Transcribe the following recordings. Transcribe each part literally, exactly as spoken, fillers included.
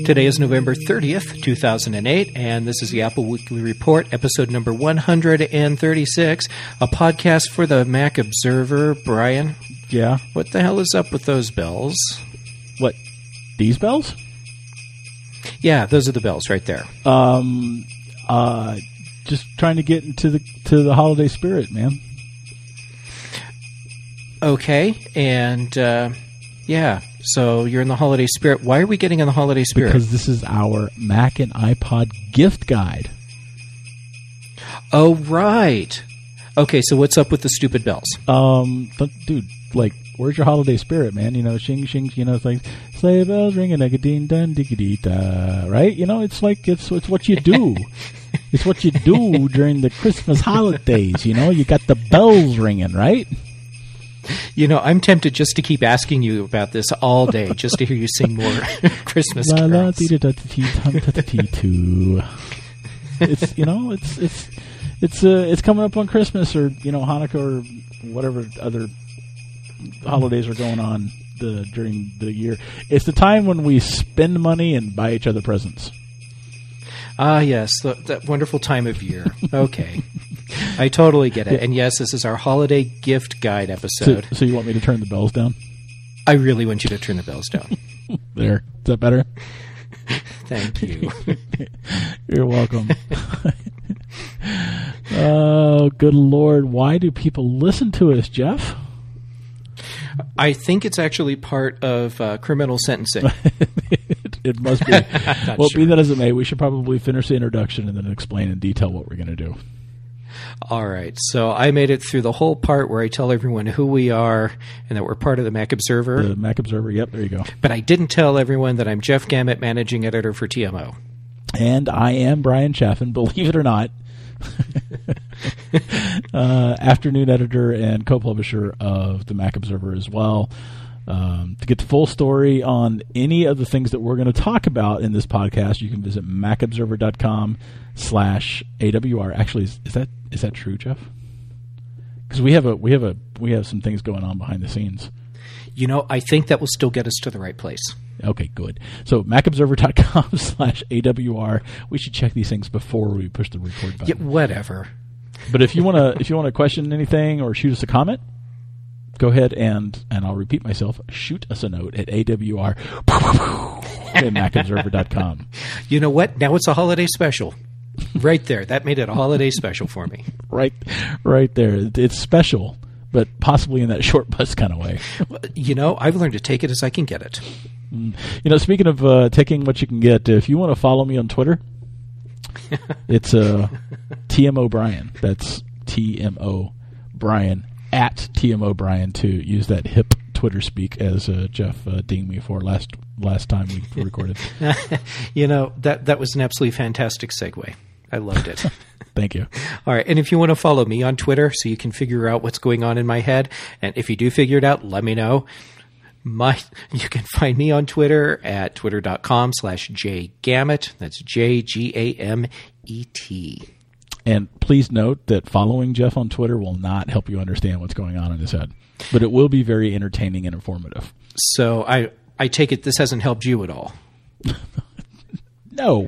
Today is November thirtieth, two thousand eight, and this is the Apple Weekly Report, episode number one hundred thirty-six, a podcast for the Mac Observer. Brian? Yeah? What the hell is up with those bells? What? These bells? Yeah, those are the bells right there. Um, uh, just trying to get into the to the holiday spirit, man. Okay, and uh, yeah, so you're in the holiday spirit. Why are we getting in the holiday spirit? Because this is our Mac and iPod gift guide. Oh, right. Okay, so what's up with the stupid bells? Um, but dude, like, where's your holiday spirit, man? You know, shing shing, you know, it's like sleigh bells ringing, a ding dun diggity da, right? You know, it's like it's it's what you do. It's what you do during the Christmas holidays. You know, you got the bells ringing, right? You know, I'm tempted just to keep asking you about this all day, just to hear you sing more Christmas carols. It's you know, it's it's it's uh, it's coming up on Christmas or you know Hanukkah or whatever other holidays are going on the during the year. It's the time when we spend money and buy each other presents. Ah, yes, the, that wonderful time of year. Okay. I totally get it. And yes, this is our holiday gift guide episode. So, so you want me to turn the bells down? I really want you to turn the bells down. There. Is that better? Thank you. You're welcome. Oh, good Lord. Why do people listen to us, Jeff? I think it's actually part of uh, criminal sentencing. it, it must be. Well, sure. Be that as it may, we should probably finish the introduction and then explain in detail what we're going to do. All right. So I made it through the whole part where I tell everyone who we are and that we're part of the Mac Observer. The Mac Observer, yep, there you go. But I didn't tell everyone that I'm Jeff Gamet, managing editor for T M O. And I am Brian Chaffin, believe it or not. uh, afternoon editor and co-publisher of the Mac Observer as well. Um, to get the full story on any of the things that we're going to talk about in this podcast, you can visit macobserver.com slash AWR. Actually, is, is that is that true, Jeff? Because we have a we have a we have some things going on behind the scenes. You know, I think that will still get us to the right place. Okay, good. So macobserver.com slash AWR. We should check these things before we push the record button. Yeah, whatever. But if you want to if you want to question anything or shoot us a comment, go ahead and, and I'll repeat myself, shoot us a note at A W R at mac observer dot com. You know what? Now it's a holiday special. Right there. That made it a holiday special for me. Right right there. It's special, but possibly in that short bus kind of way. You know, I've learned to take it as I can get it. You know, speaking of uh, taking what you can get, if you want to follow me on Twitter, it's uh, T M O Brian. That's T M O Brian. At T M O Brian to use that hip Twitter speak as uh, Jeff uh, dinged me for last last time we recorded. You know, that that was an absolutely fantastic segue. I loved it. Thank you. All right. And if you want to follow me on Twitter so you can figure out what's going on in my head, and if you do figure it out, let me know. My, you can find me on Twitter at twitter.com slash jgamet. That's J G A M E T. And please note that following Jeff on Twitter will not help you understand what's going on in his head. But it will be very entertaining and informative. So I, I take it this hasn't helped you at all. No.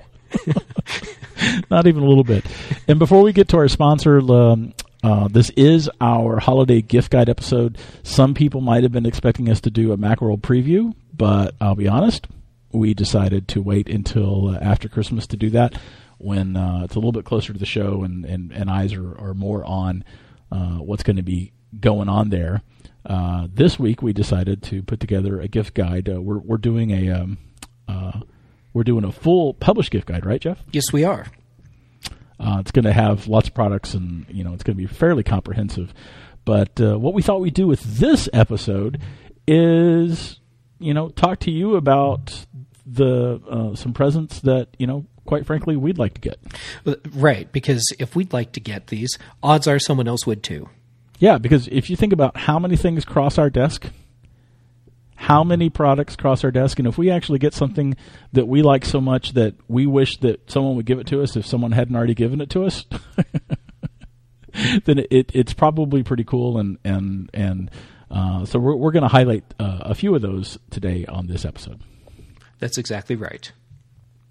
Not even a little bit. And before we get to our sponsor, um, uh, this is our holiday gift guide episode. Some people might have been expecting us to do a Macworld preview, but I'll be honest, we decided to wait until uh, after Christmas to do that, when uh, it's a little bit closer to the show and, and, and eyes are, are more on uh, what's going to be going on there. Uh, this week we decided to put together a gift guide. Uh, we're we're doing a um, uh, we're doing a full published gift guide, right, Jeff? Yes, we are. Uh, it's going to have lots of products, and you know it's going to be fairly comprehensive. But uh, what we thought we'd do with this episode is, you know, talk to you about the uh, some presents that you know. Quite frankly, we'd like to get. Right, because if we'd like to get these, odds are someone else would too. Yeah, because if you think about how many things cross our desk, how many products cross our desk, and if we actually get something that we like so much that we wish that someone would give it to us if someone hadn't already given it to us, then it, it, it's probably pretty cool. And, and, and uh, so we're, we're going to highlight uh, a few of those today on this episode. That's exactly right.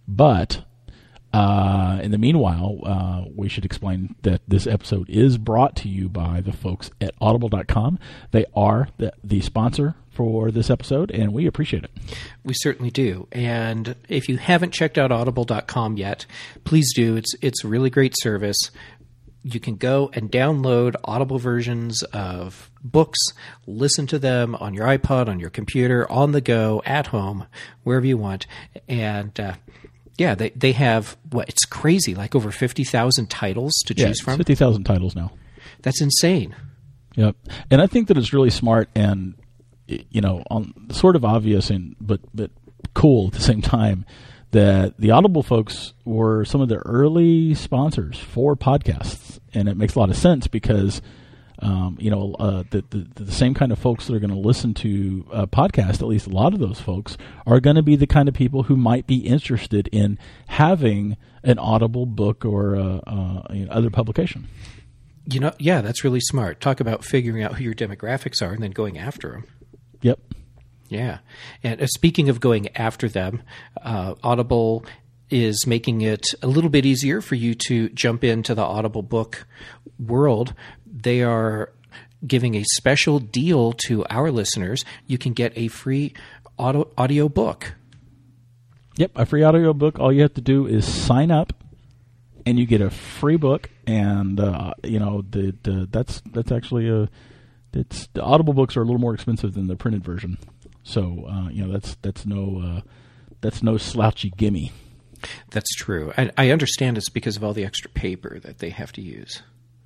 But uh, in the meanwhile, uh, we should explain that this episode is brought to you by the folks at audible dot com. They are the, the sponsor for this episode, and we appreciate it. We certainly do. And if you haven't checked out audible dot com yet, please do. It's it's a really great service. You can go and download Audible versions of books, listen to them on your iPod, on your computer, on the go, at home, wherever you want. And uh, yeah, they, they have, what, it's crazy, like over fifty thousand titles to yeah, choose from. fifty thousand titles now. That's insane. Yep. And I think that it's really smart and, you know, on sort of obvious and but but cool at the same time that the Audible folks were some of the early sponsors for podcasts, and it makes a lot of sense because um, you know uh, the, the the same kind of folks that are going to listen to a podcast, at least a lot of those folks, are going to be the kind of people who might be interested in having an Audible book or uh, uh, you know, other publication. You know, yeah, that's really smart. Talk about figuring out who your demographics are and then going after them. Yep. Yeah. And uh, speaking of going after them, uh, Audible is making it a little bit easier for you to jump into the Audible book world. They are giving a special deal to our listeners. You can get a free audio, audio book. Yep, a free audio book. All you have to do is sign up, and you get a free book. And uh, you know the, the that's that's actually a it's the Audible books are a little more expensive than the printed version. So uh, you know that's that's no uh, that's no slouchy gimme. That's true. I, I understand it's because of all the extra paper that they have to use.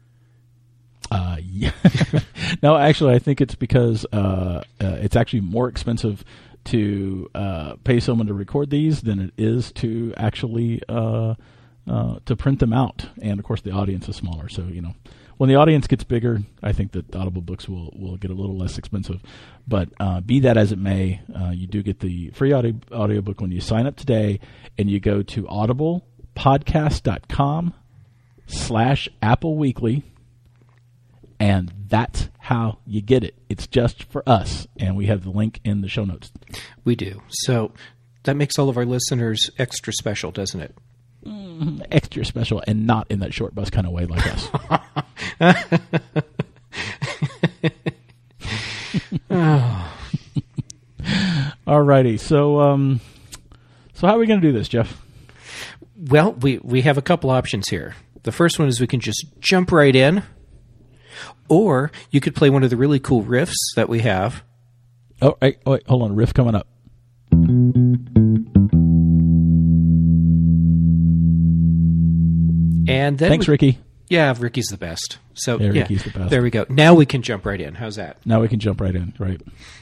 Uh, yeah. No, actually, I think it's because uh, uh, it's actually more expensive to uh, pay someone to record these than it is to actually uh, uh, to print them out. And of course, the audience is smaller, so you know. When the audience gets bigger, I think that Audible books will, will get a little less expensive. But uh, be that as it may, uh, you do get the free audio audiobook when you sign up today, and you go to audiblepodcast.com slash Apple Weekly, and that's how you get it. It's just for us, and we have the link in the show notes. We do. So that makes all of our listeners extra special, doesn't it? Mm, extra special, and not in that short bus kind of way like us. Oh. All righty. So, um, so how are we going to do this, Jeff? Well, we, we have a couple options here. The first one is we can just jump right in, or you could play one of the really cool riffs that we have. Oh, wait, oh, wait hold on. Riff coming up. And then Thanks, we, Ricky. Yeah, Ricky's the best. So yeah, yeah, Ricky's the best. There we go. Now we can jump right in. How's that? Now we can jump right in. Right.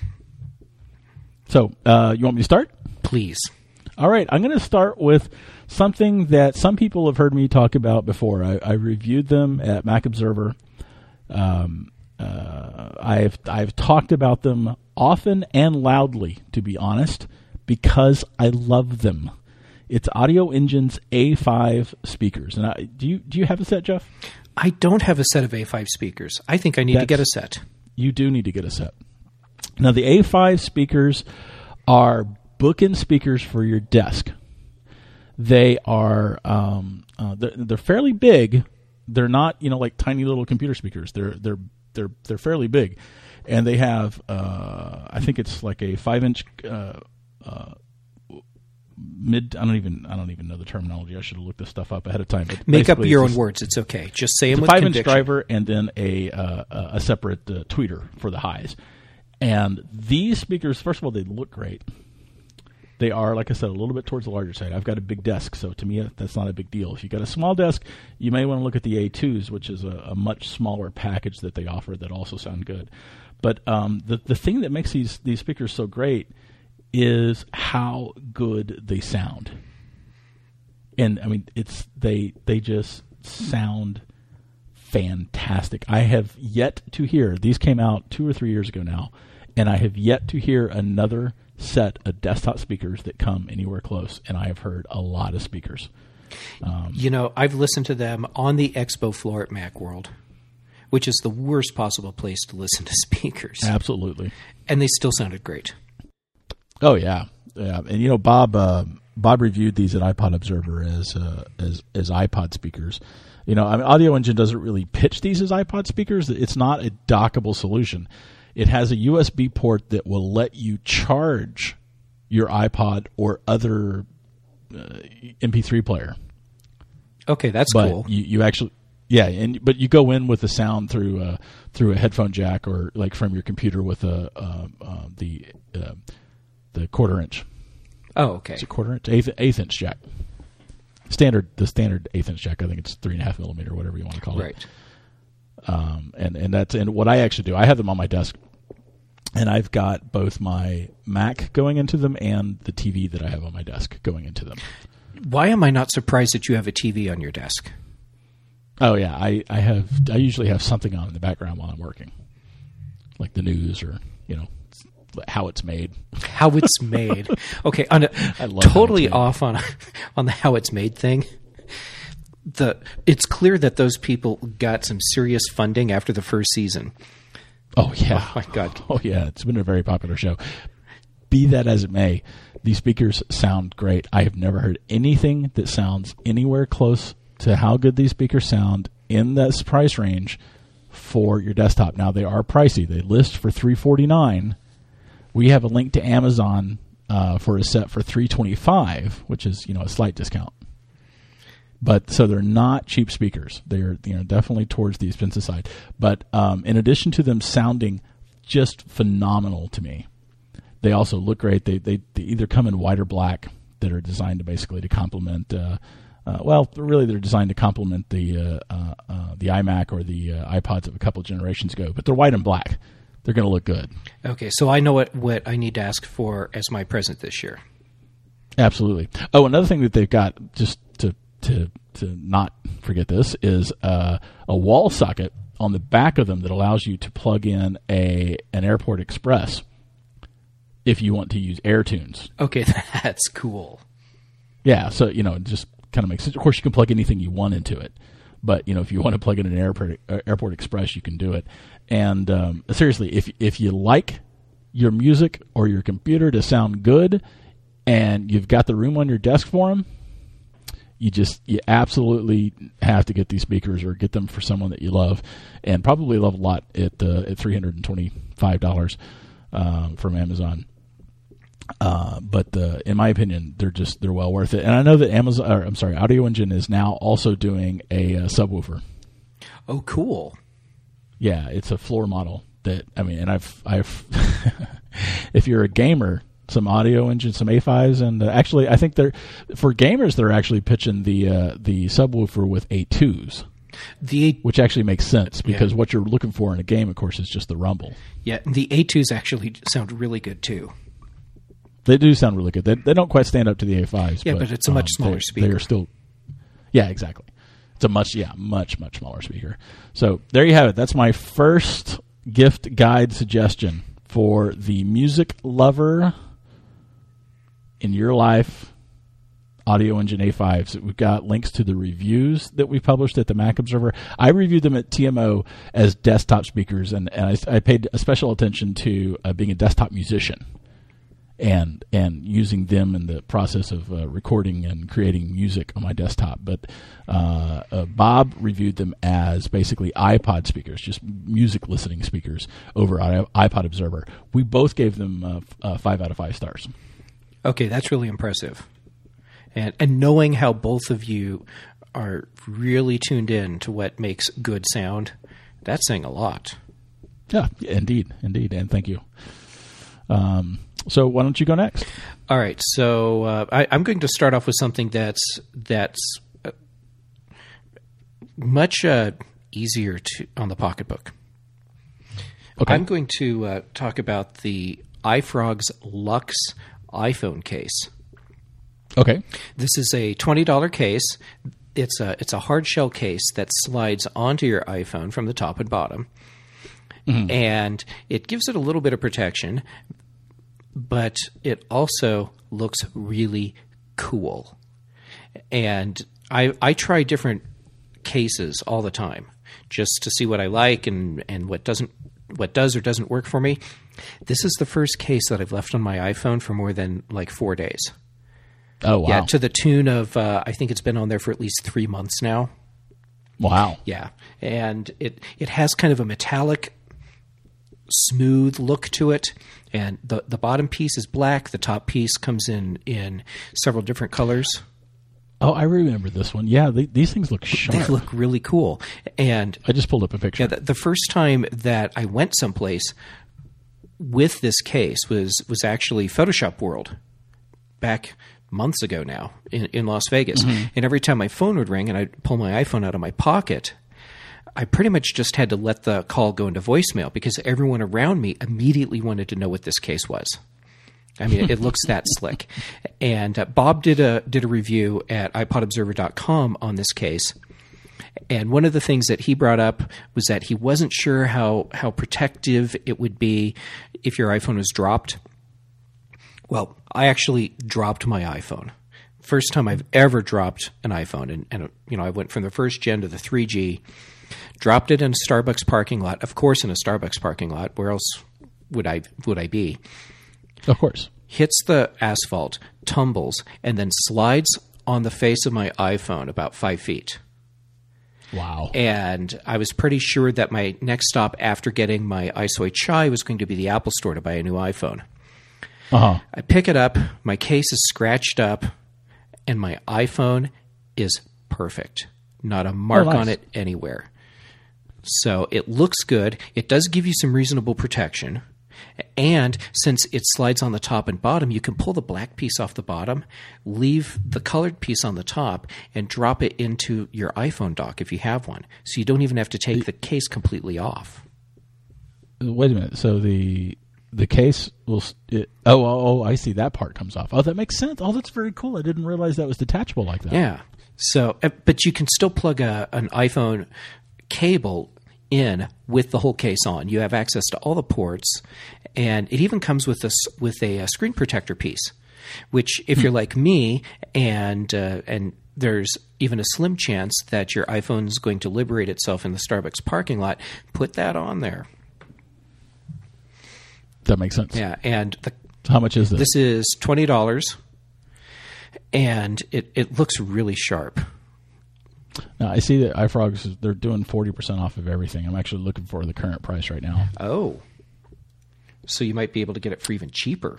So, uh, you want me to start? Please. All right. I'm going to start with something that some people have heard me talk about before. I, I reviewed them at Mac Observer. Um, uh, I've I've talked about them often and loudly, to be honest, because I love them. It's Audio Engine's A five speakers. And I, do you do you have a set, Jeff? I don't have a set of A five speakers. I think I need That's, to get a set. You do need to get a set. Now, the A five speakers are bookend speakers for your desk. They are um, uh, they're, they're fairly big. They're not, you know, like tiny little computer speakers. They're they're they're they're fairly big, and they have uh, I think it's like a five inch. Uh, uh, Mid, I don't even, I don't even know the terminology. I should have looked this stuff up ahead of time. But make up your own words. It's okay. Just say them with conviction. conviction. Five inch driver and then a uh, a separate uh, tweeter for the highs. And these speakers, first of all, they look great. They are, like I said, a little bit towards the larger side. I've got a big desk, so to me that's not a big deal. If you've got a small desk, you may want to look at the A twos, which is a, a much smaller package that they offer that also sound good. But um, the the thing that makes these these speakers so great is how good they sound. And I mean, it's they they just sound fantastic. I have yet to hear, these came out two or three years ago now, and I have yet to hear another set of desktop speakers that come anywhere close, and I have heard a lot of speakers. Um, you know, I've listened to them on the expo floor at Macworld, which is the worst possible place to listen to speakers. Absolutely. And they still sounded great. Oh, yeah. Yeah. And, you know, Bob uh, Bob reviewed these at iPod Observer as uh, as as iPod speakers. You know, I mean, Audio Engine doesn't really pitch these as iPod speakers. It's not a dockable solution. It has a U S B port that will let you charge your iPod or other uh, M P three player. Okay, that's but cool. You, you actually, yeah, and but you go in with the sound through uh, through a headphone jack or like from your computer with a uh, uh, the uh, the quarter inch. Oh, okay. It's a quarter inch, eighth, eighth inch jack. Standard, the standard eighth inch jack. I think it's three and a half millimeter, whatever you want to call it. Right. Um, and and that's and what I actually do. I have them on my desk, and I've got both my Mac going into them and the T V that I have on my desk going into them. Why am I not surprised that you have a T V on your desk? Oh yeah, I, I have. I usually have something on in the background while I'm working, like the news or you know how it's made. How it's made. Okay, on a, I love totally how it's off on on the how it's made thing. The it's clear that those people got some serious funding after the first season. Oh yeah, oh my god. Oh yeah, it's been a very popular show. Be that as it may, these speakers sound great. I have never heard anything that sounds anywhere close to how good these speakers sound in this price range for your desktop. Now they are pricey. They list for three forty-nine. We have a link to Amazon uh, for a set for three twenty-five, which is you know a slight discount. But so they're not cheap speakers. They're you know definitely towards the expensive side. But um, in addition to them sounding just phenomenal to me, they also look great. They they, they either come in white or black that are designed to basically to complement. Uh, uh, well, really, they're designed to complement the uh, uh, uh, the iMac or the uh, iPods of a couple of generations ago. But they're white and black. They're going to look good. Okay, so I know what, what I need to ask for as my present this year. Absolutely. Oh, another thing that they've got, just to to to not forget this, is uh, a wall socket on the back of them that allows you to plug in a an Airport Express if you want to use AirTunes. Okay, that's cool. Yeah, so you know, it just kind of makes sense. Of course, you can plug anything you want into it. But you know, if you want to plug in an Airport uh, Airport Express, you can do it. And um, seriously, if if you like your music or your computer to sound good, and you've got the room on your desk for them, you just you absolutely have to get these speakers or get them for someone that you love, and probably love a lot at uh, at three hundred and twenty five dollars um, from Amazon. Uh, but uh, in my opinion, they're just they're well worth it. And I know that Amazon, or, I'm sorry, Audio Engine is now also doing a, uh subwoofer. Oh, cool! Yeah, it's a floor model that I mean, and I've I've if you're a gamer, some Audio Engine, some A fives, and uh, actually I think they're for gamers they're actually pitching the uh, the subwoofer with A twos. The A- which actually makes sense because yeah. what you're looking for in a game, of course, is just the rumble. Yeah, the A twos actually sound really good too. They do sound really good. They, they don't quite stand up to the A fives. Yeah, but, but it's a much um, smaller they, speaker. They're still, yeah, exactly. It's a much, yeah, much, much smaller speaker. So there you have it. That's my first gift guide suggestion for the music lover in your life. Audio Engine A fives. We've got links to the reviews that we published at the Mac Observer. I reviewed them at T M O as desktop speakers, and, and I, I paid a special attention to uh, being a desktop musician. And and using them in the process of uh, recording and creating music on my desktop. But uh, uh, Bob reviewed them as basically iPod speakers, just music listening speakers over on iPod Observer. We both gave them uh, f- uh, five out of five stars. Okay, that's really impressive. And and knowing how both of you are really tuned in to what makes good sound, that's saying a lot. Yeah, indeed, indeed, and thank you. Um, so why don't you go next? All right, so uh, I, I'm going to start off with something that's that's uh, much uh, easier to on the pocketbook. Okay. I'm going to uh, talk about the iFrog's Lux iPhone case. Okay. This is a twenty dollars case. It's a it's a hard shell case that slides onto your iPhone from the top and bottom. Mm-hmm. And it gives it a little bit of protection, but it also looks really cool. And I I try different cases all the time just to see what I like and, and what doesn't what does or doesn't work for me. This is the first case that I've left on my iPhone for more than like four days. Oh, wow. Yeah, to the tune of, uh, I think it's been on there for at least three months now. Wow. Yeah, and it, it has kind of a metallic, smooth look to it, and the, the bottom piece is black. The top piece comes in, in several different colors. Oh, I remember this one. Yeah, they, these things look sharp. They look really cool. And I just pulled up a picture. yeah, the, the first time that I went someplace with this case was, was actually Photoshop World back months ago now in, in Las Vegas. Mm-hmm. And every time my phone would ring and I'd pull my iPhone out of my pocket, I pretty much just had to let the call go into voicemail because everyone around me immediately wanted to know what this case was. I mean, it looks that slick. And uh, Bob did a did a review at i pod observer dot com on this case. And one of the things that he brought up was that he wasn't sure how, how protective it would be if your iPhone was dropped. Well, I actually dropped my iPhone. First time I've ever dropped an iPhone. And, and you know, I went from the first gen to the three G, dropped it in a Starbucks parking lot. Of course, in a Starbucks parking lot. Where else would I would I be? Of course. Hits the asphalt, tumbles, and then slides on the face of my iPhone about five feet. Wow. And I was pretty sure that my next stop after getting my Isoy Chai was going to be the Apple Store to buy a new iPhone. Uh-huh. I pick it up, my case is scratched up, and my iPhone is perfect. Not a mark oh, nice. on it anywhere. So it looks good. It does give you some reasonable protection. And since it slides on the top and bottom, you can pull the black piece off the bottom, leave the colored piece on the top, and drop it into your iPhone dock if you have one. So you don't even have to take the case completely off. Wait a minute. So the the case will... It, oh, oh, oh, I see. That part comes off. Oh, that makes sense. Oh, that's very cool. I didn't realize that was detachable like that. Yeah. So, but you can still plug a, an iPhone cable in with the whole case on. You have access to all the ports, and it even comes with a, with a, a screen protector piece, which if you're like me and uh, and there's even a slim chance that your iPhone is going to liberate itself in the Starbucks parking lot, put that on there. That makes sense. Yeah, and the, how much is this? This is twenty dollars, and it, it looks really sharp. Now, I see that iFrogs, they're doing forty percent off of everything. I'm actually looking for the current price right now. Oh. So you might be able to get it for even cheaper.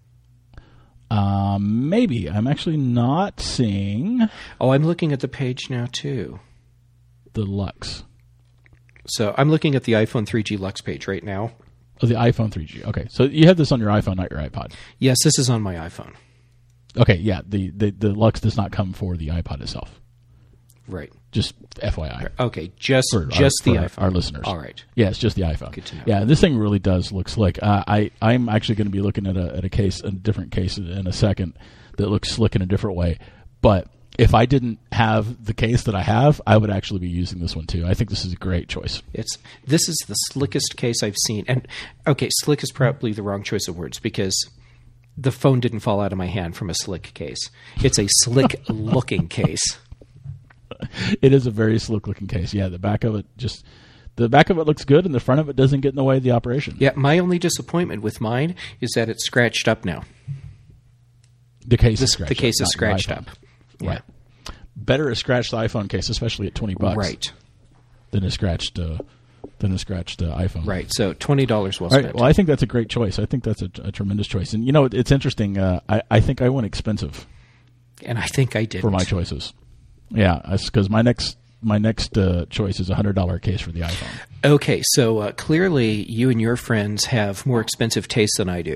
Um, maybe. I'm actually not seeing... Oh, I'm looking at the page now, too. The Lux. So I'm looking at the iPhone three G Lux page right now. Oh, the iPhone three G. Okay. So you have this on your iPhone, not your iPod. Yes, this is on my iPhone. Okay, yeah. The, the, the Lux does not come for the iPod itself. Right. Just F Y I. Okay, just for just our, the for iPhone. Our listeners. All right. Yeah, it's just the iPhone. Good to know. Yeah, this thing really does look slick. Uh, I I'm actually going to be looking at a at a case, a different case in a second that looks slick in a different way. But if I didn't have the case that I have, I would actually be using this one too. I think this is a great choice. It's this is the slickest case I've seen. And okay, slick is probably the wrong choice of words because the phone didn't fall out of my hand from a slick case. It's a slick looking case. It is a very slick looking case. Yeah, the back of it just the back of it looks good and the front of it doesn't get in the way of the operation. Yeah, my only disappointment with mine is that it's scratched up now. The case this, is scratched The case up, is scratched up. Yeah. Right. Better a scratched iPhone case, especially at twenty bucks. Right. Than a scratched uh, than a scratched uh, iPhone. Right. So twenty dollars well All spent. right. Well, I think that's a great choice. I think that's a, a tremendous choice. And you know, it's interesting. Uh, I I think I went expensive. And I think I did for my choices. Yeah, because my next my next uh, choice is a hundred dollar case for the iPhone. Okay, so uh, clearly you and your friends have more expensive tastes than I do.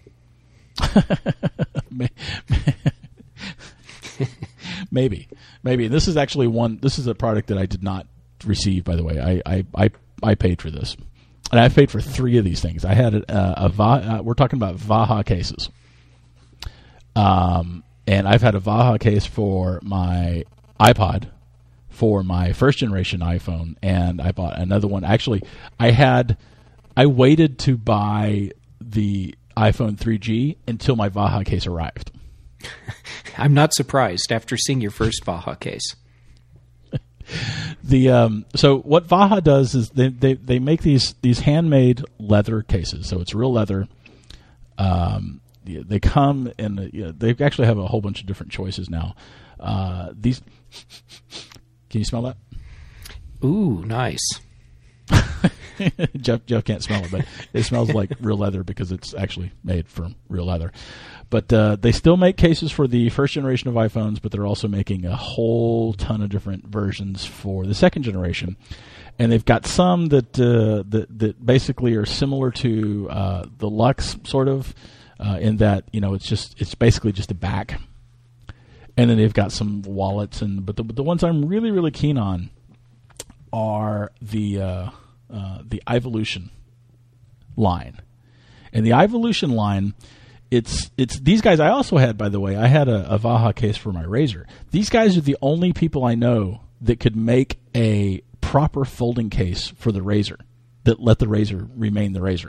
Maybe, maybe. This is actually one. This is a product that I did not receive. By the way, I I I, I paid for this, and I paid for three of these things. I had a, a, a uh, we're talking about Vaha cases. Um, and I've had a Vaha case for my iPod, for my first generation iPhone, and I bought another one. Actually, I had, I waited to buy the iPhone three G until my Vaha case arrived. I'm not surprised after seeing your first Vaha case. The um, so what Vaha does is they, they, they make these these handmade leather cases. So it's real leather. Um, they come and you know, they actually have a whole bunch of different choices now. Uh, these, can you smell that? Ooh, nice. Jeff Jeff can't smell it, but it smells like real leather because it's actually made from real leather. But uh, they still make cases for the first generation of iPhones, but they're also making a whole ton of different versions for the second generation. And they've got some that uh, that, that basically are similar to uh, the Lux, sort of, uh, in that you know it's just it's basically just a back. And then they've got some wallets, and but the the ones I'm really really keen on are the uh, uh, the iVolution line, and the iVolution line. It's it's these guys. I also had, by the way, I had a, a Vaha case for my Razor. These guys are the only people I know that could make a proper folding case for the Razor that let the Razor remain the Razor.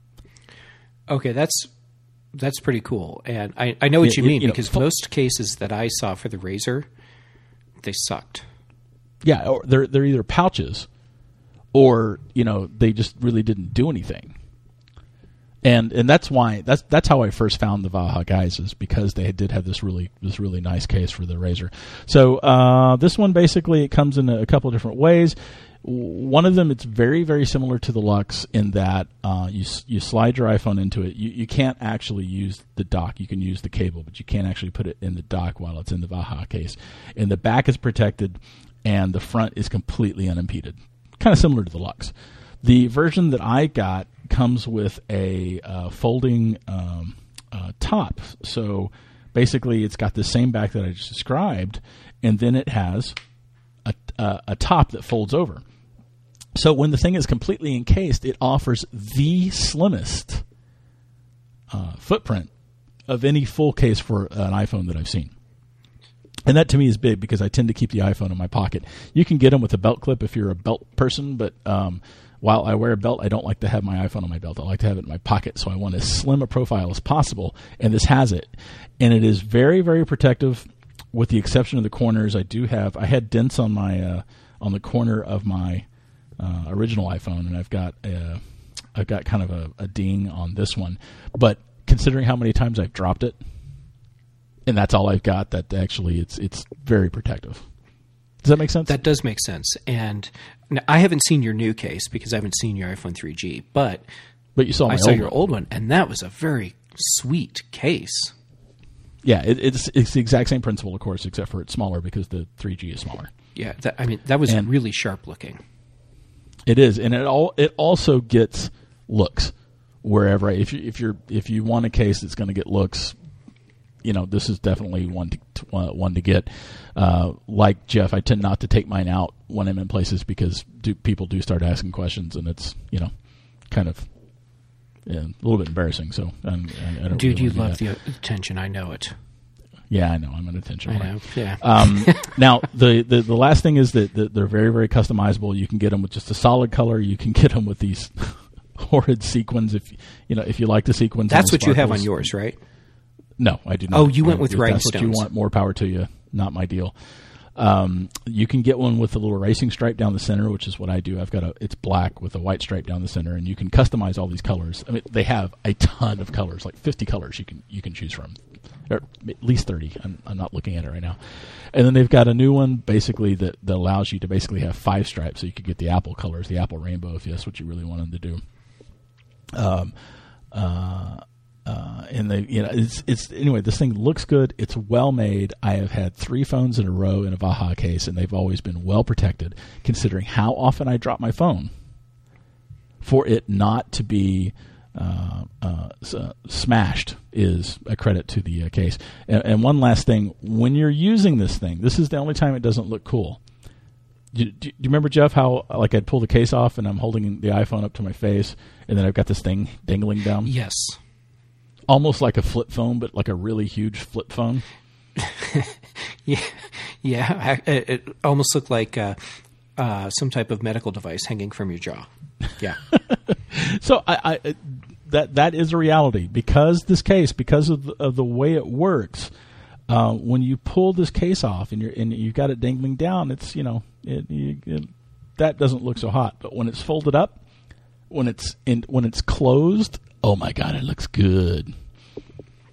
Okay, that's that's pretty cool, and I, I know what Yeah, you you- mean you know, because fo- most cases that I saw for the Razor, they sucked. Yeah, or they're they're either pouches, or you know they just really didn't do anything. And and that's why that's that's how I first found the Vaha guys, is because they did have this really this really nice case for the Razor. So uh, this one basically it comes in a, a couple of different ways. One of them, it's very very similar to the Lux in that uh, you you slide your iPhone into it. You you can't actually use the dock. You can use the cable, but you can't actually put it in the dock while it's in the Vaha case. And the back is protected, and the front is completely unimpeded. Kind of similar to the Lux. The version that I got comes with a uh, folding um, uh, top. So basically it's got the same back that I just described, and then it has a, a, a top that folds over. So when the thing is completely encased, it offers the slimmest uh, footprint of any full case for an iPhone that I've seen. And that to me is big because I tend to keep the iPhone in my pocket. You can get them with a belt clip if you're a belt person, but um, while I wear a belt, I don't like to have my iPhone on my belt. I like to have it in my pocket, so I want as slim a profile as possible, and this has it. And it is very, very protective, with the exception of the corners. I do have, I had dents on my uh, on the corner of my uh, original iPhone, and I've got a, I've got kind of a, a ding on this one. But considering how many times I've dropped it, and that's all I've got, that actually it's it's very protective. Does that make sense? That does make sense. And now, I haven't seen your new case because I haven't seen your iPhone three G, but but you saw my I saw old your one. old one, and that was a very sweet case. Yeah, it, it's it's the exact same principle, of course, except for it's smaller because the three G is smaller. Yeah, that, I mean that was And- really sharp looking. It is, and it all it also gets looks wherever. If you if you're if you want a case that's going to get looks, you know, this is definitely one to, to uh, one to get. Uh, like Jeff, I tend not to take mine out when I'm in places because do, people do start asking questions, and it's you know kind of yeah, a little bit embarrassing. So, um, I, I don't Dude, really you wanna do love that. the attention. I know it. Yeah, I know. I'm an attention I whore. know. Yeah. Um, now, the, the, the last thing is that, that they're very, very customizable. You can get them with just a solid color. You can get them with these horrid sequins if you know if you like the sequins. and That's the what you have on sparkles. yours, right? No, I do not. Oh, you went with If that's what you rhinestones. want, more power to you. Not my deal. Um, you can get one with a little racing stripe down the center, which is what I do. I've got a, it's black with a white stripe down the center, and you can customize all these colors. I mean, they have a ton of colors, like fifty colors you can you can choose from, or at least thirty. I'm, I'm not looking at it right now. And then they've got a new one, basically that, that allows you to basically have five stripes, so you could get the Apple colors, the Apple rainbow, if that's what you really wanted to do. Um, uh. Uh, and they, you know, it's it's anyway. This thing looks good. It's well made. I have had three phones in a row in a Vaha case, and they've always been well protected. Considering how often I drop my phone, for it not to be uh, uh, s- uh, smashed is a credit to the uh, case. And, and one last thing: when you're using this thing, this is the only time it doesn't look cool. Do, do, do you remember, Jeff, how like I'd pull the case off and I'm holding the iPhone up to my face, and then I've got this thing dangling down? Yes. Almost like a flip phone, but like a really huge flip phone. Yeah. Yeah. I, it, it almost looked like uh, uh, some type of medical device hanging from your jaw. Yeah. So I, I that that is a reality because this case, because of the, of the way it works. Uh, when you pull this case off and you're and you've got it dangling down, it's you know it, you, it, that doesn't look so hot. But when it's folded up, when it's in when it's closed. Oh my God! It looks good.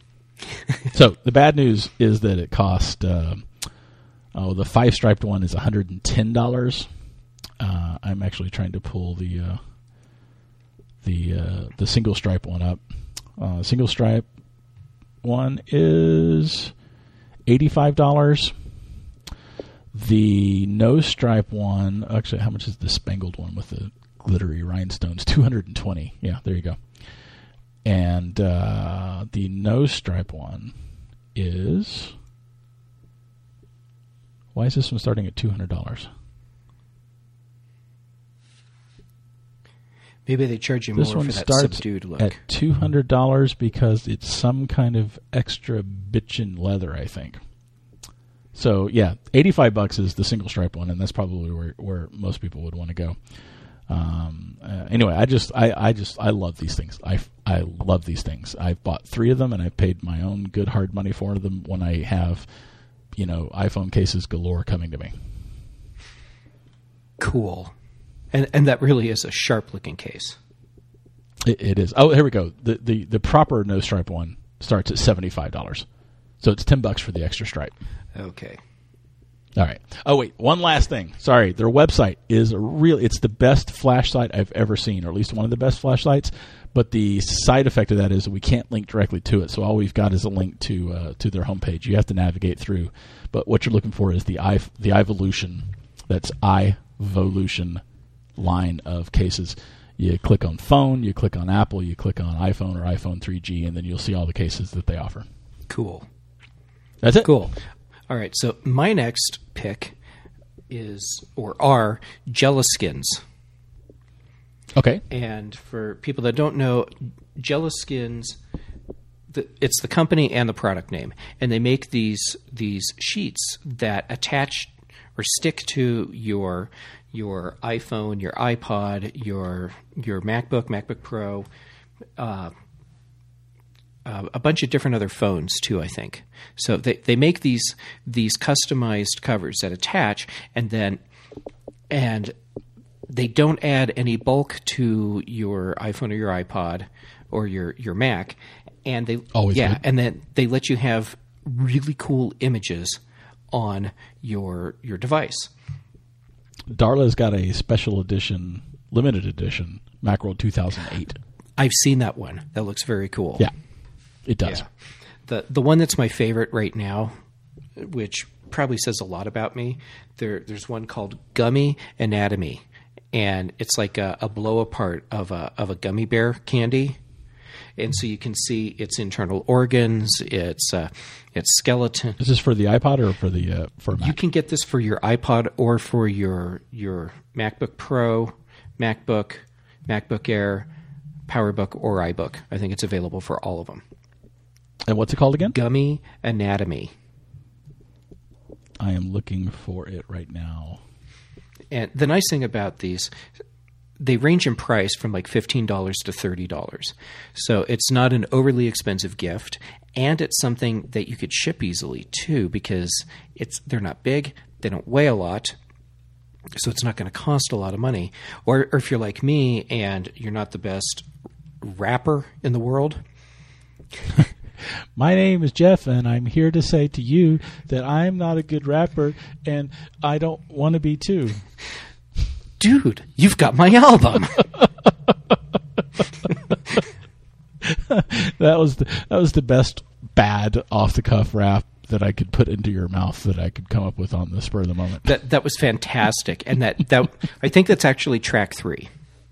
So the bad news is that it cost, uh, oh, the five striped one is one hundred ten dollars. Uh, I'm actually trying to pull the uh, the uh, the single stripe one up. Uh, single stripe one is eighty-five dollars. The no stripe one, actually, how much is the spangled one with the glittery rhinestones? two hundred twenty. Yeah, there you go. And uh, the no stripe one is, why is this one starting at two hundred dollars? Maybe they charge you this more one for that starts subdued look. At two hundred dollars because it's some kind of extra bitchin' leather, I think. So yeah, eighty-five bucks is the single stripe one, and that's probably where, where most people would want to go. Um, uh, anyway, I just, I, I just, I love these things. I, I love these things. I've bought three of them, and I've paid my own good hard money for them when I have, you know, iPhone cases galore coming to me. Cool. And and that really is a sharp-looking case. It, it is. Oh, here we go. The, the the proper no stripe one starts at seventy-five dollars, so it's ten bucks for the extra stripe. Okay. All right. Oh wait, one last thing. Sorry, their website is a real. It's the best flash site I've ever seen, or at least one of the best flash sites. But the side effect of that is that we can't link directly to it. So all we've got is a link to uh, to their homepage. You have to navigate through. But what you're looking for is the i the iVolution. That's iVolution line of cases. You click on phone, you click on Apple, you click on iPhone or iPhone three G, and then you'll see all the cases that they offer. Cool. That's it. Cool. All right. So my next pick is or are Jellaskins. Okay. And for people that don't know, Jellaskins, the, it's the company and the product name, and they make these these sheets that attach or stick to your your iPhone, your iPod, your your MacBook, MacBook Pro, uh, uh, a bunch of different other phones too, I think. So they they make these these customized covers that attach, and then and they don't add any bulk to your iPhone or your iPod or your your Mac, and they Always yeah, good. and then they let you have really cool images on your your device. Darla's got a special edition, limited edition Macworld two thousand eight. I've seen that one. That looks very cool. Yeah, it does. Yeah. The the one that's my favorite right now, which probably says a lot about me, there there's one called Gummy Anatomy, and it's like a, a blow apart of a of a gummy bear candy. And so you can see its internal organs, its uh, its skeleton. Is this for the iPod or for the uh, for Mac? You can get this for your iPod or for your your MacBook Pro, MacBook, MacBook Air, PowerBook, or iBook. I think it's available for all of them. And what's it called again? Gummy Anatomy. I am looking for it right now. And the nice thing about these, they range in price from like fifteen dollars to thirty dollars. So it's not an overly expensive gift, and it's something that you could ship easily too, because it's they're not big, they don't weigh a lot, so it's not going to cost a lot of money. Or, or if you're like me and you're not the best rapper in the world. My name is Jeff, and I'm here to say to you that I'm not a good rapper, and I don't want to be too. Dude, you've got my album. that was the, that was the best bad off the cuff rap that I could put into your mouth that I could come up with on the spur of the moment. That that was fantastic, and that, that I think that's actually track three.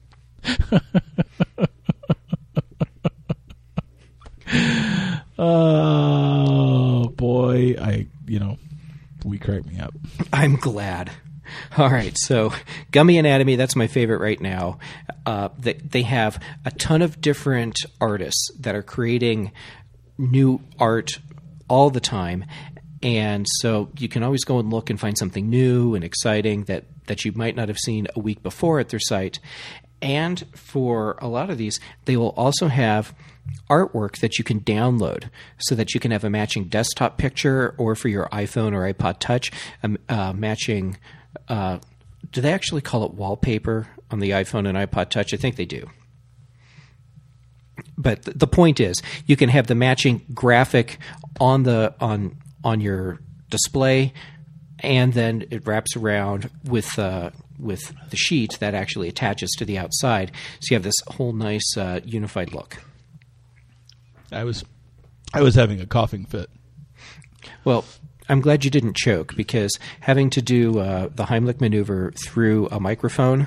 Oh boy, I you know we crack me up. I'm glad. All right, so Gummy Anatomy, that's my favorite right now. Uh, they, they have a ton of different artists that are creating new art all the time, and so you can always go and look and find something new and exciting that, that you might not have seen a week before at their site. And for a lot of these, they will also have artwork that you can download so that you can have a matching desktop picture, or for your iPhone or iPod Touch, a uh, matching... Uh, do they actually call it wallpaper on the iPhone and iPod Touch? I think they do. But th- the point is, you can have the matching graphic on the on on your display, and then it wraps around with uh, with the sheet that actually attaches to the outside. So you have this whole nice uh, unified look. I was I was having a coughing fit. Well, I'm glad you didn't choke, because having to do uh, the Heimlich maneuver through a microphone,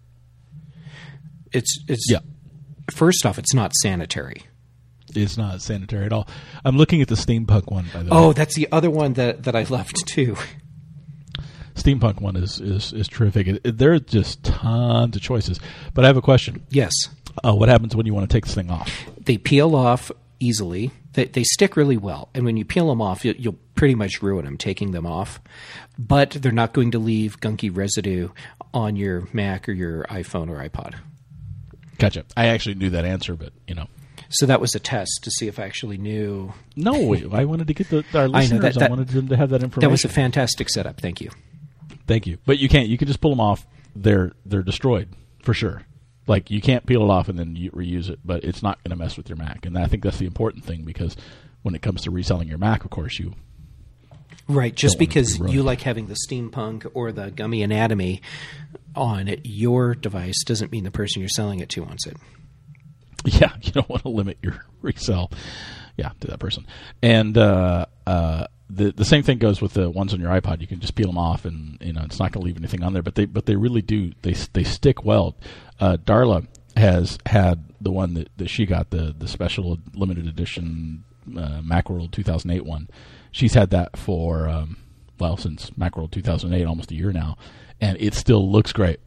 it's it's yeah. First off, it's not sanitary. It's not sanitary at all. I'm looking at the steampunk one, by the way. Oh, that's the other one that, that I loved too. Steampunk one is is, is terrific. It, it, there are just tons of choices. But I have a question. Yes. Uh, what happens when you want to take this thing off? They peel off easily. They, they stick really well. And when you peel them off, you, you'll pretty much ruin them taking them off. But they're not going to leave gunky residue on your Mac or your iPhone or iPod. Gotcha. I actually knew that answer, but, you know. So that was a test to see if I actually knew. No, I wanted to get the, our listeners, I, know that, that, I wanted them to have that information. That was a fantastic setup. Thank you. Thank you. But you can't. You can just pull them off. They're they're destroyed for sure. Like, you can't peel it off and then you reuse it, but it's not going to mess with your Mac. And I think that's the important thing, because when it comes to reselling your Mac, of course, you right. Just because be you like having the steampunk or the gummy anatomy on your device doesn't mean the person you're selling it to wants it. Yeah, you don't want to limit your resell, yeah, to that person. And uh, uh, the the same thing goes with the ones on your iPod. You can just peel them off, and you know it's not going to leave anything on there. But they but they really do. They they stick well. Uh, Darla has had the one that, that she got, the the special limited edition uh, Macworld two thousand eight one. She's had that for um, well since Macworld two thousand eight, almost a year now, and it still looks great.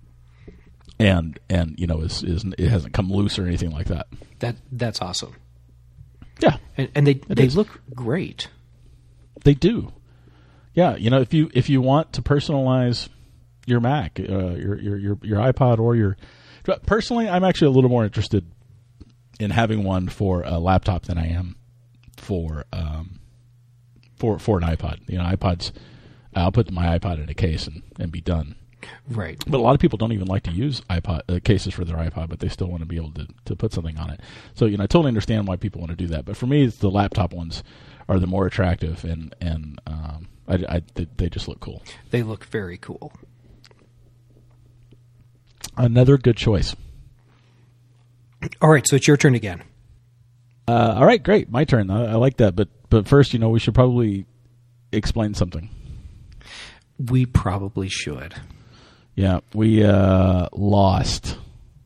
And and you know is is it hasn't come loose or anything like that. That that's awesome. Yeah, and, and they it they is. look great. They do. Yeah, you know if you if you want to personalize your Mac, uh, your, your your your iPod or your personally, I'm actually a little more interested in having one for a laptop than I am for um for for an iPod. You know, iPods. I'll put my iPod in a case and, and be done. Right. But a lot of people don't even like to use iPod uh, cases for their iPod, but they still want to be able to, to put something on it. So, you know, I totally understand why people want to do that. But for me, it's the laptop ones are the more attractive, and, and um, I, I, they, they just look cool. They look very cool. Another good choice. All right, so it's your turn again. Uh, all right, great. My turn. I, I like that. But, but first, you know, we should probably explain something. We probably should. Yeah, we uh, lost.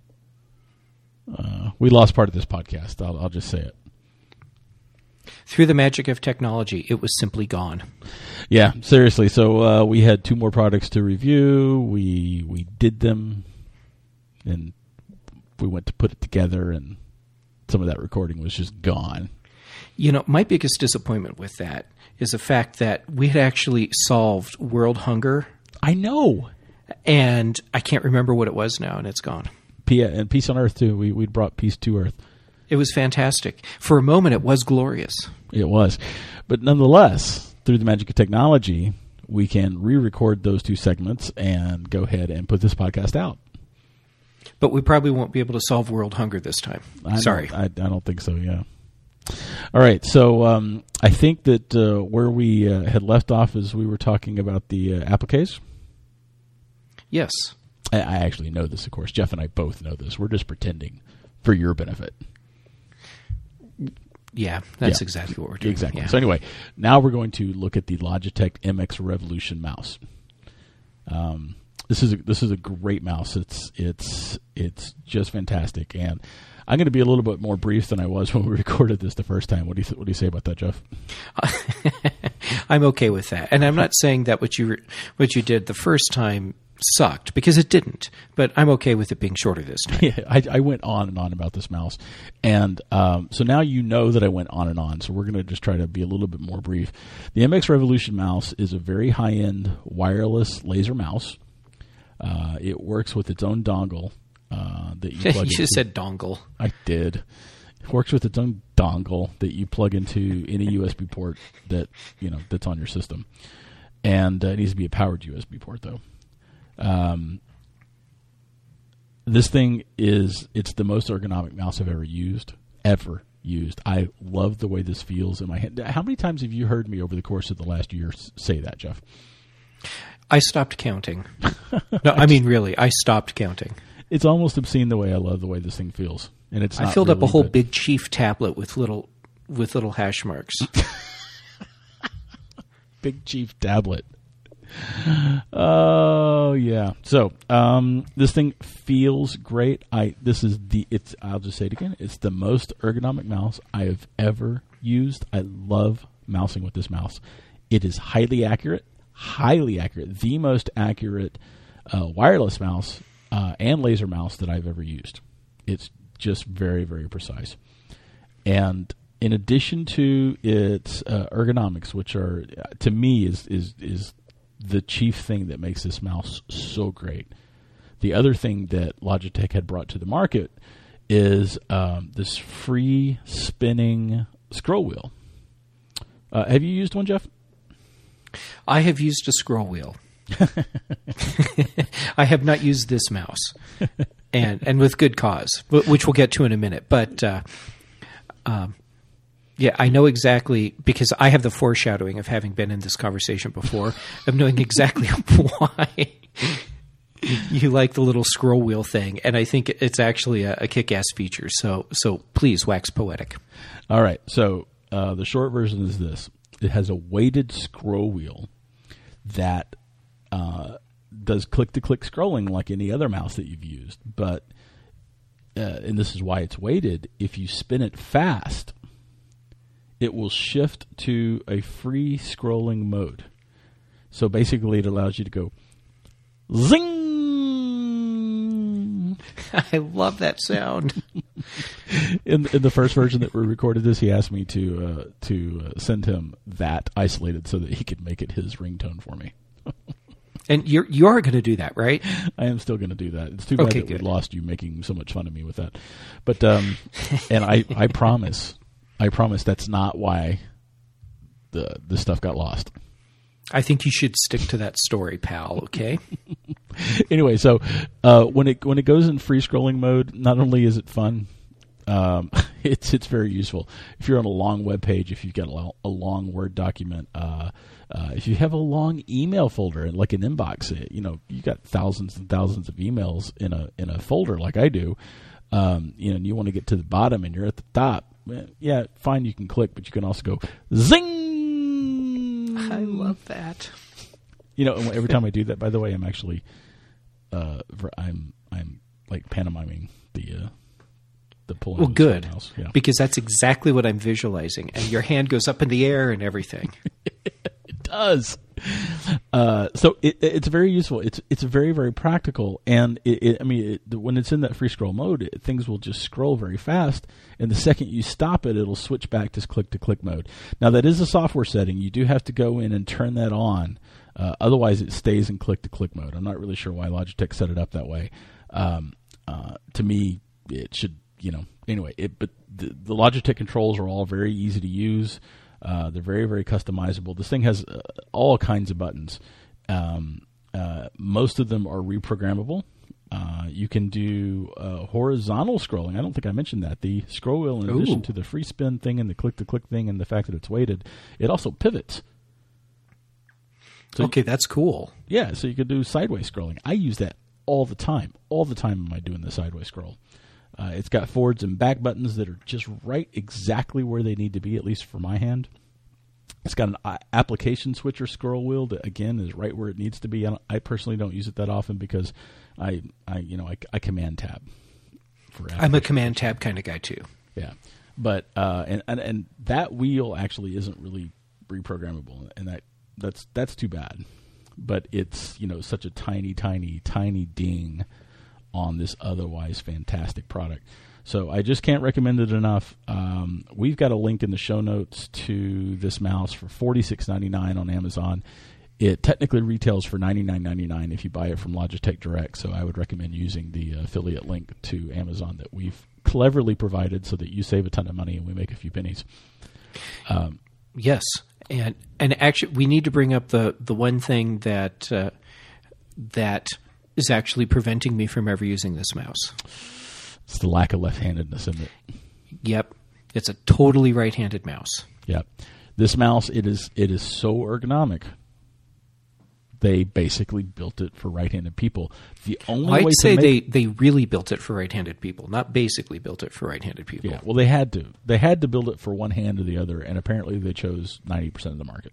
Uh, we lost part of this podcast. I'll, I'll just say it. Through the magic of technology, it was simply gone. Yeah, seriously. So uh, we had two more products to review. We we did them, and we went to put it together, and some of that recording was just gone. You know, my biggest disappointment with that is the fact that we had actually solved world hunger. I know. And I can't remember what it was now, and it's gone. P- and Peace on Earth, too. We we brought peace to Earth. It was fantastic. For a moment, it was glorious. It was. But nonetheless, through the magic of technology, we can re-record those two segments and go ahead and put this podcast out. But we probably won't be able to solve world hunger this time. I Sorry. I, I don't think so, yeah. All right, so um, I think that uh, where we uh, had left off is we were talking about the uh, appliques. Yes. I, I actually know this, of course. Jeff and I both know this. We're just pretending for your benefit. Yeah, that's yeah. exactly what we're doing. Exactly. Yeah. So anyway, now we're going to look at the Logitech M X Revolution mouse. Um, this is a, this is a great mouse. It's it's it's just fantastic, and I'm going to be a little bit more brief than I was when we recorded this the first time. What do you th- what do you say about that, Jeff? I'm okay with that, and I'm not saying that what you re- what you did the first time sucked, because it didn't. But I'm okay with it being shorter this time. Yeah, I, I went on and on about this mouse, and um, so now you know that I went on and on. So we're going to just try to be a little bit more brief. The M X Revolution mouse is a very high-end wireless laser mouse. Uh, it works with its own dongle uh, that you plug you into. just said dongle. I did. It works with its own dongle that you plug into any U S B port that you know that's on your system, and uh, it needs to be a powered U S B port though. Um, this thing is, it's the most ergonomic mouse I've ever used, ever used. I love the way this feels in my hand. How many times have you heard me over the course of the last year say that, Jeff? I stopped counting. No, I mean, really, I stopped counting. It's almost obscene the way I love the way this thing feels. And it's not I filled really, up a whole but... Big Chief tablet with little with little hash marks. Big Chief tablet. Oh yeah. So um, this thing feels great. I this is the it's. I'll just say it again. It's the most ergonomic mouse I have ever used. I love mousing with this mouse. It is highly accurate. Highly accurate. The most accurate uh, wireless mouse uh, and laser mouse that I've ever used. It's just very, very precise. And in addition to its uh, ergonomics, which are to me is is is the chief thing that makes this mouse so great. The other thing that Logitech had brought to the market is um, this free spinning scroll wheel. Uh, have you used one, Jeff? I have used a scroll wheel. I have not used this mouse, and and with good cause, which we'll get to in a minute. But uh, um, yeah, I know exactly, because I have the foreshadowing of having been in this conversation before, of knowing exactly why you like the little scroll wheel thing, and I think it's actually a, a kick-ass feature. So so please wax poetic. All right. So uh, the short version is this: it has a weighted scroll wheel that uh, does click-to-click scrolling like any other mouse that you've used. But, uh, and this is why it's weighted, if you spin it fast, it will shift to a free scrolling mode. So basically it allows you to go zing! I love that sound. in, in the first version that we recorded this, he asked me to uh, to uh, send him that isolated so that he could make it his ringtone for me. And you're you are going to do that, right? I am still going to do that. It's too bad okay, that good. we lost you making so much fun of me with that. But um, and I, I promise, I promise that's not why the the stuff got lost. I think you should stick to that story, pal. Okay. Anyway, so uh, when it when it goes in free scrolling mode, not only is it fun, um, it's it's very useful. If you're on a long web page, if you've got a long, a long Word document, uh, uh, if you have a long email folder, like an inbox, you know, you got thousands and thousands of emails in a in a folder like I do. Um, you know, and you want to get to the bottom, and you're at the top. Yeah, fine, you can click, but you can also go zing. I love that. You know, every time I do that, by the way, I'm actually, uh, I'm, I'm like pantomiming the, uh, the pulling. Well, good, mouse. Yeah. because that's exactly what I'm visualizing, and your hand goes up in the air and everything. It does. Uh, so it, it's very useful. It's it's very very practical, and it, it, I mean, it, when it's in that free scroll mode, it, things will just scroll very fast. And the second you stop it, it'll switch back to click to click mode. Now that is a software setting. You do have to go in and turn that on. Uh, otherwise, it stays in click to click mode. I'm not really sure why Logitech set it up that way. Um, uh, to me, it should, you know. Anyway, it, but the, the Logitech controls are all very easy to use. Uh, they're very, very customizable. This thing has uh, all kinds of buttons. Um, uh, most of them are reprogrammable. Uh, you can do uh, horizontal scrolling. I don't think I mentioned that. The scroll wheel, in addition Ooh. to the free spin thing and the click-to-click thing and the fact that it's weighted, it also pivots. So Okay, that's cool. Yeah, so you could do sideways scrolling. I use that all the time. All the time am I doing the sideways scroll. Uh, it's got forwards and back buttons that are just right exactly where they need to be, at least for my hand. It's got an uh, application switcher scroll wheel that, again, is right where it needs to be. I, don't, I personally don't use it that often because I, I you know, I, I command tab. For I'm a command tab kind of guy too. Yeah, but uh, and, and and that wheel actually isn't really reprogrammable, and that that's that's too bad. But it's, you know, such a tiny, tiny, tiny ding on this otherwise fantastic product. So I just can't recommend it enough. Um, we've got a link in the show notes to this mouse for forty-six ninety-nine on Amazon. It technically retails for ninety-nine ninety-nine if you buy it from Logitech Direct, so I would recommend using the affiliate link to Amazon that we've cleverly provided so that you save a ton of money and we make a few pennies. Um, yes, and and actually we need to bring up the, the one thing that uh, that is actually preventing me from ever using this mouse. It's the lack of left-handedness, isn't it? Yep. It's a totally right-handed mouse. Yeah. This mouse, it is it is so ergonomic. They basically built it for right-handed people. The only well, I'd way say to make, they, they really built it for right-handed people, not basically built it for right-handed people. Yeah, well, they had to. They had to build it for one hand or the other, and apparently they chose ninety percent of the market.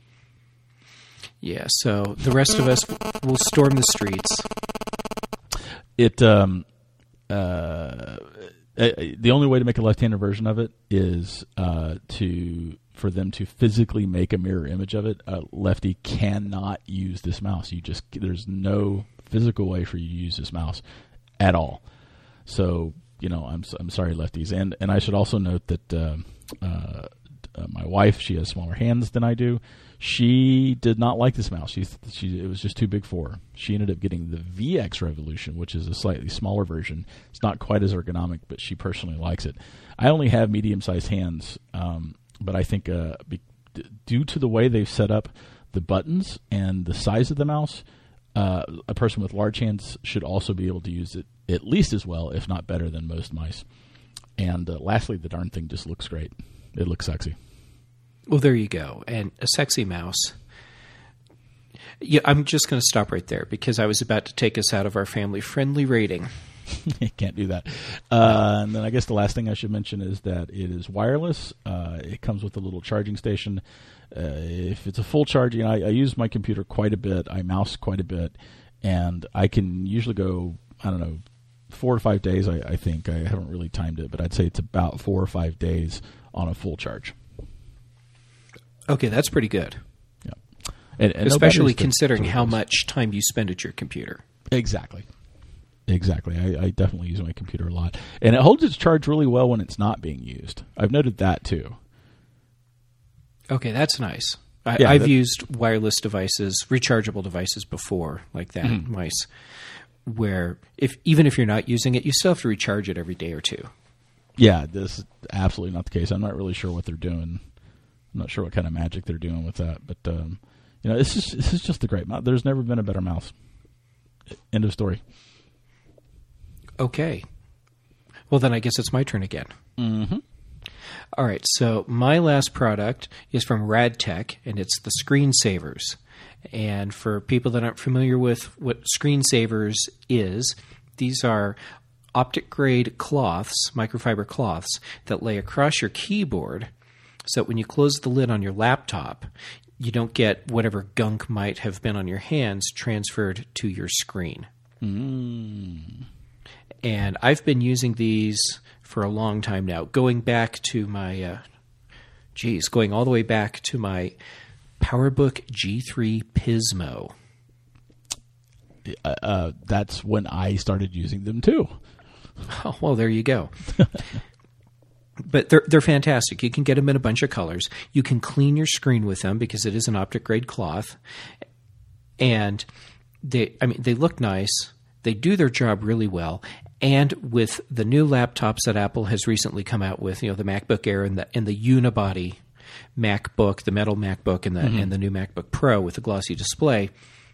Yeah, so the rest of us will storm the streets. It um, uh, the only way to make a left-handed version of it is uh, to for them to physically make a mirror image of it. A lefty cannot use this mouse. You just there's no physical way for you to use this mouse at all. So you know, I'm I'm sorry, lefties, and and I should also note that uh, uh, uh, my wife, she has smaller hands than I do. She did not like this mouse. She, she, it was just too big for her. She ended up getting the V X Revolution, which is a slightly smaller version. It's not quite as ergonomic, but she personally likes it. I only have medium-sized hands, um, but I think uh, be, d- due to the way they've set up the buttons and the size of the mouse, uh, a person with large hands should also be able to use it at least as well, if not better, than most mice. And uh, lastly, the darn thing just looks great. It looks sexy. Well, there you go. And a sexy mouse. Yeah, I'm just going to stop right there because I was about to take us out of our family-friendly rating. You can't do that. Uh, and then I guess the last thing I should mention is that it is wireless. Uh, it comes with a little charging station. Uh, if it's a full charge, you know, I, I use my computer quite a bit. I mouse quite a bit. And I can usually go, I don't know, four or five days, I, I think. I haven't really timed it, but I'd say it's about four or five days on a full charge. Okay, that's pretty good. Yeah, and, and especially no considering to, to how much time you spend at your computer. Exactly, exactly. I, I definitely use my computer a lot, and it holds its charge really well when it's not being used. I've noted that too. Okay, that's nice. I, yeah, I've that, used wireless devices, rechargeable devices before, like that mm-hmm. mice, where if even if you're not using it, you still have to recharge it every day or two. Yeah, this is absolutely not the case. I'm not really sure what they're doing. I'm not sure what kind of magic they're doing with that, but um, you know, this is this is just a great mouse. There's never been a better mouse. End of story. Okay. Well, then I guess it's my turn again. Mm-hmm. All right. So my last product is from Radtech, and it's the Screensavers. And for people that aren't familiar with what Screensavers is, these are optic-grade cloths, microfiber cloths, that lay across your keyboard so that when you close the lid on your laptop, you don't get whatever gunk might have been on your hands transferred to your screen. Mm. And I've been using these for a long time now, going back to my, uh, geez, going all the way back to my PowerBook G three Pismo. Uh, uh, that's when I started using them too. Oh, well, there you go. But they're they're fantastic. You can get them in a bunch of colors. You can clean your screen with them because it is an optic grade cloth, and they I mean they look nice. They do their job really well. And with the new laptops that Apple has recently come out with, you know, the MacBook Air and the and the unibody MacBook, the metal MacBook, and the mm-hmm. and the new MacBook Pro with the glossy display,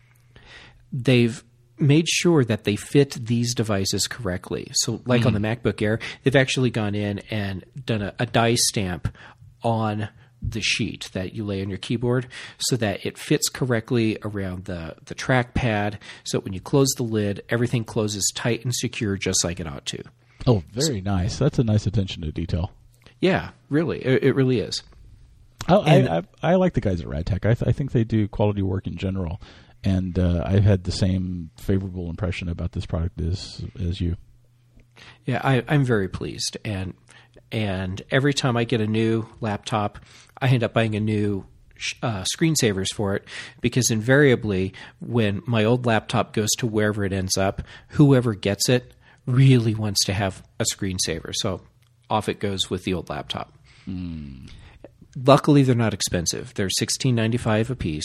they've made sure that they fit these devices correctly. So like mm-hmm. on the MacBook Air, they've actually gone in and done a, a die stamp on the sheet that you lay on your keyboard so that it fits correctly around the, the trackpad. So when you close the lid, everything closes tight and secure just like it ought to. Oh, very so, nice. That's a nice attention to detail. Yeah, really. It, it really is. Oh, and, I, I, I like the guys at Radtech. I, th- I think they do quality work in general. And uh, I've had the same favorable impression about this product as as you. Yeah, I, I'm very pleased. And and every time I get a new laptop, I end up buying a new uh, Screensavers for it because invariably when my old laptop goes to wherever it ends up, whoever gets it really wants to have a screensaver. So off it goes with the old laptop. Mm. Luckily, they're not expensive. They're sixteen ninety-five a piece.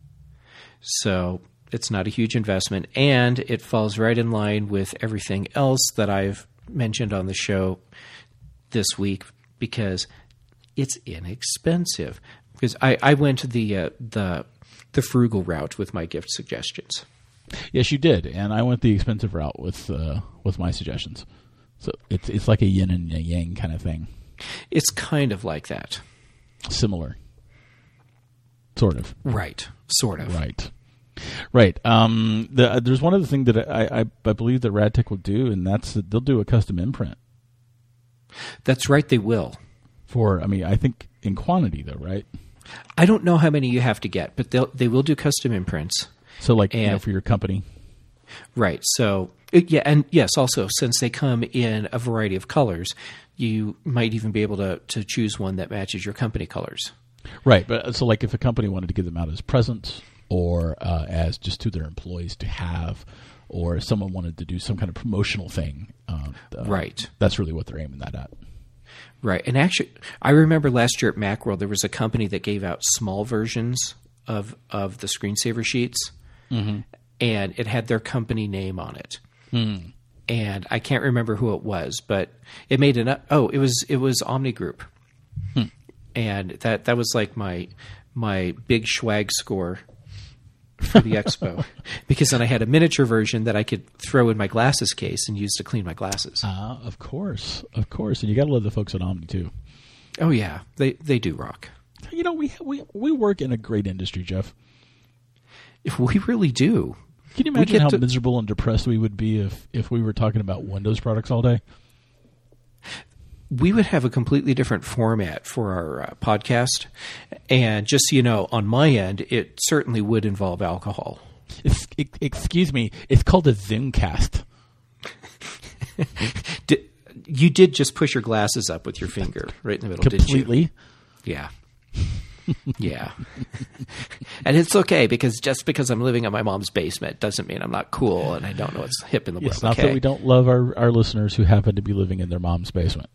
So it's not a huge investment, and it falls right in line with everything else that I've mentioned on the show this week because it's inexpensive. Because I, I went the uh, the the frugal route with my gift suggestions. Yes, you did, and I went the expensive route with uh, with my suggestions. So it's it's like a yin and a yang kind of thing. It's kind of like that. Similar. Sort of. Right. Sort of. Right. Right. Um, the, there's one other thing that I, I, I believe that Radtech will do, and that's that they'll do a custom imprint. That's right, they will. For, I mean, I think in quantity, though, right? I don't know how many you have to get, but they'll, they will do custom imprints. So, like, and, you know, for your company. Right. So, yeah, and yes, also, since they come in a variety of colors, you might even be able to, to choose one that matches your company colors. Right. But so, like, if a company wanted to give them out as presents or uh, as just to their employees to have, or if someone wanted to do some kind of promotional thing, uh, uh, right. That's really what they're aiming that at. Right. And actually, I remember last year at Macworld, there was a company that gave out small versions of, of the screensaver sheets, mm-hmm. and it had their company name on it. Mm. And I can't remember who it was, but it made an oh, it was it was Omni Group, hmm. and that that was like my my big swag score for the expo, because then I had a miniature version that I could throw in my glasses case and use to clean my glasses. Ah, uh, of course, of course, and you got to love the folks at Omni too. Oh yeah, they they do rock. You know, we we we work in a great industry, Jeff. We really do. Can you imagine how to, miserable and depressed we would be if, if we were talking about Windows products all day? We would have a completely different format for our uh, podcast. And just so you know, on my end, it certainly would involve alcohol. It's, it, excuse me, it's called a Zoomcast. did, you did just push your glasses up with your finger right in the middle, completely? Didn't you? Yeah. Yeah. And it's okay, because just because I'm living in my mom's basement doesn't mean I'm not cool and I don't know what's hip in the world. It's not okay. that we don't love our, our listeners who happen to be living in their mom's basement.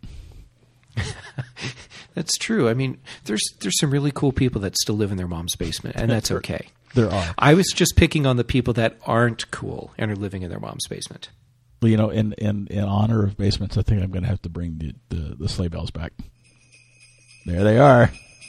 That's true. I mean, there's there's some really cool people that still live in their mom's basement, and that's okay. There are. I was just picking on the people that aren't cool and are living in their mom's basement. Well, you know, in, in, in honor of basements, I think I'm going to have to bring the, the, the sleigh bells back. There they are.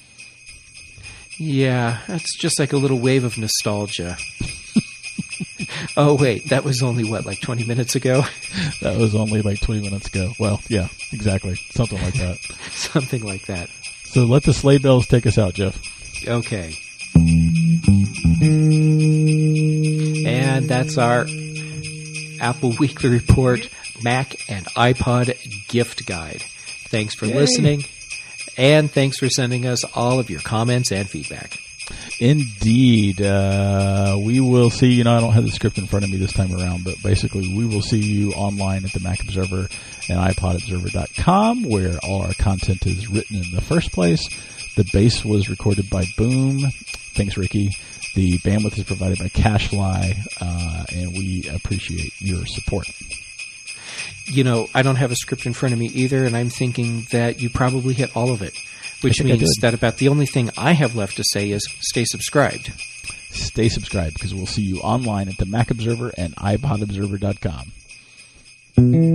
Yeah, that's just like a little wave of nostalgia. Oh, wait, that was only, what, like twenty minutes ago? That was only like twenty minutes ago. Well, yeah, exactly. Something like that. Something like that. So let the sleigh bells take us out, Jeff. Okay. And that's our Apple Weekly Report Mac and iPod gift guide. Thanks for Yay. listening. And thanks for sending us all of your comments and feedback. Indeed. Uh, we will see, you know, I don't have the script in front of me this time around, but basically we will see you online at the Mac Observer and iPod Observer dot com, where all our content is written in the first place. The bass was recorded by Boom. Thanks, Ricky. The bandwidth is provided by CacheFly, uh, and we appreciate your support. You know, I don't have a script in front of me either, and I'm thinking that you probably hit all of it, which means that about the only thing I have left to say is stay subscribed. Stay subscribed, because we'll see you online at the Mac Observer and iPod Observer dot com.